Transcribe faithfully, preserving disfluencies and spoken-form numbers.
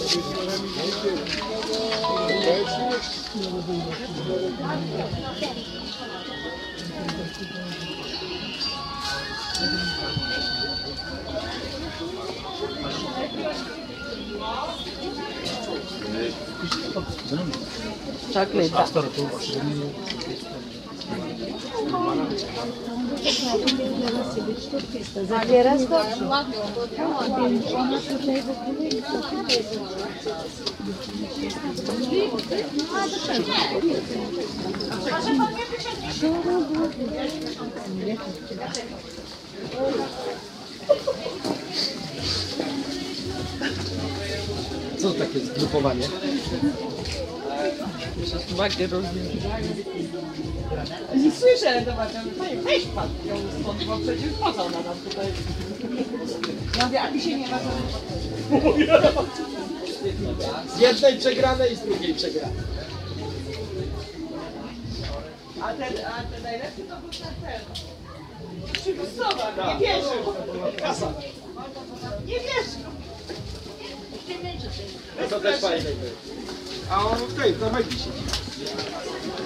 Chocolate. Zabierasz to? Ona tutaj w ogóle Co takie zgrupowanie? Uwagę rozumiem. Nie słyszę, zobaczymy. Weź pan ją stąd, bo przecież po co ona nam tutaj... Ja mówię, a ty się nie ma co... Z jednej przegranej i z drugiej przegranej. A ten, a ten najlepszy to był ten ten. Przygotowa, nie wierzył. Kasa. Nie wierzył. To też fajne. A on w tej, na węgli siedzi.